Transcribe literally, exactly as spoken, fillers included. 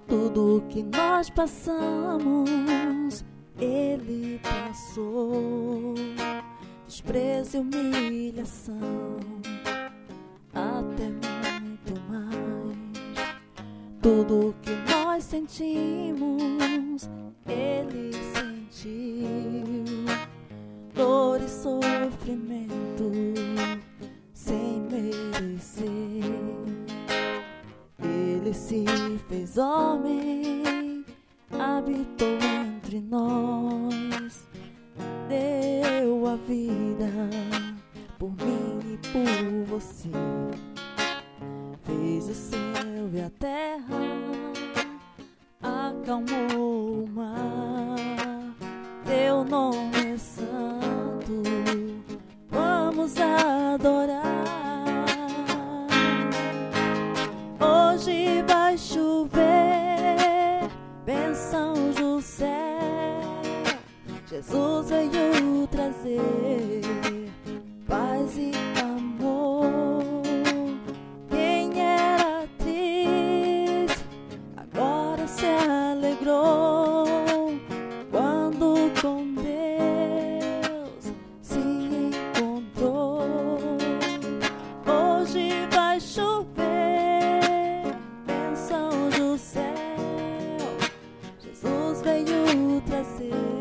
Tudo que nós passamos, Ele passou. Desprezo e humilhação, até muito mais. Tudo que nós sentimos, Ele sentiu. Dor e sofrimento, sem merecer. Ele se fez homem, habitou entre nós, deu a vida por mim e por você. Fez o céu e a terra, acalmou o mar. Teu nome é santo, vamos adorar. Hoje vai chover bênçãos do céu. Jesus veio trazer paz e amor. Quem era triste agora se alegrou quando com Deus se encontrou. Hoje vai chover bênçãos do céu. Jesus veio trazer